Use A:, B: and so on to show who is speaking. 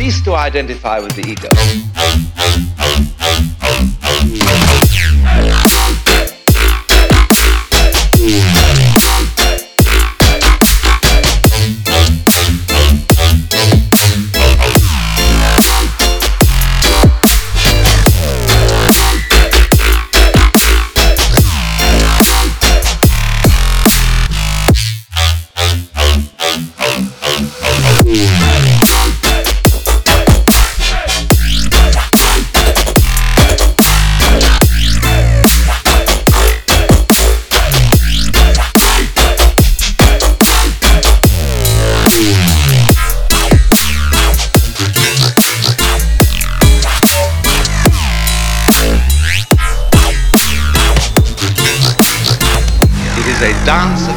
A: cease to identify with the ego. It is a dance